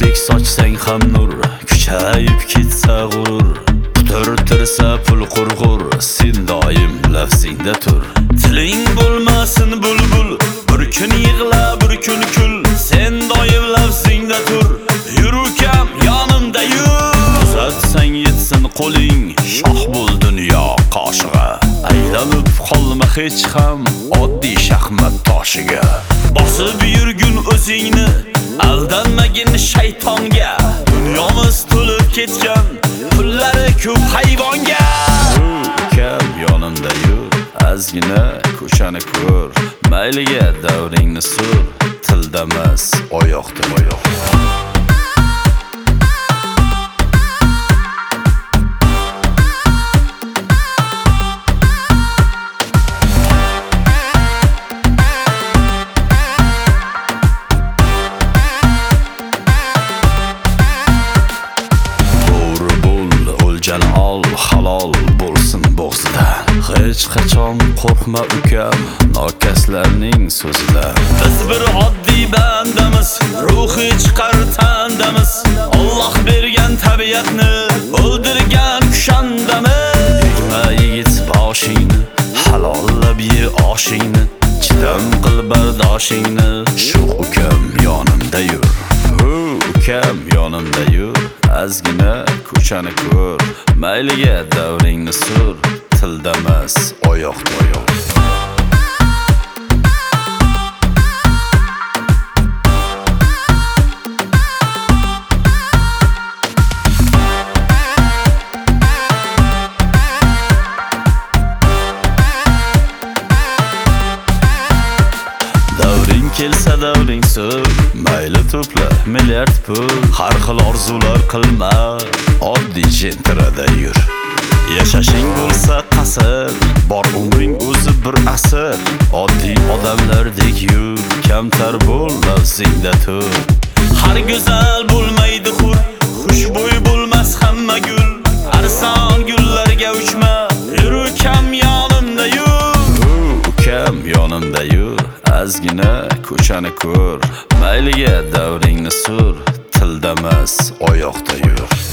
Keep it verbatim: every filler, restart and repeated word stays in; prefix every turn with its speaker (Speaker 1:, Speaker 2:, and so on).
Speaker 1: Nurdek sochsang ham nur, kuchayib ketsa g'urur, quturtirsa pul qurg'ur, sen doim lafzingda tur. Tiling bo'lmasin bulbul, bir kun yig'la bir kun kul, sen doim lafzingda tur. Yur ukam yonimda yur, uzatsang yetsin qo'ling, shoh bo'l dunyo qoshig'i. Aylanib qolma hech ham oddiy shaxmat toshiga. Bosib yurgun o'zingni, aldanmagin shaytonga. Dunyomiz to'lib ketgan, pullari ko'p hayvonga. Ukam yonimda yur, azgina ko'chani ko'r, mayliga davringni sur, tildamas oyoqda oyoq. Ol, halol bo'lsin bo'g'zidan. Hech qachon qo'rqma ukam nokaslarning so'zidan. Biz bir oddiy bandamiz, ruhi chiqar tandamiz. Alloh bergan tabiatni o'ldirgan kushandamiz. Yig'ma yigit boshingni, halollab ye oshingni, chidam qil bardoshingni. Shu ukam yonimda yur, ukam yonimda yur, azgina ko'chani ko'r, mayliga davringni sur, tildamas oyoqda oyoq. Davring kelsa davring sur, mayli to'pla milliard pul, har xil orzular qilma, oddiy jentrada yur. Yashashing bo'lsa qasr, bor umring o'zi bir asr. Oddiy odamlardek yur, kamtar bo'l, lafzingda tur. Har go'zal bo'lmaydi hur, xushbo'y bo'lmas hamma gul. Arson gullarga uchma, yur ukam yonimda yur. Ukam yonimda yur, azgina ko'chani ko'r, mayliga davringni sur, tildamas oyoqda yur.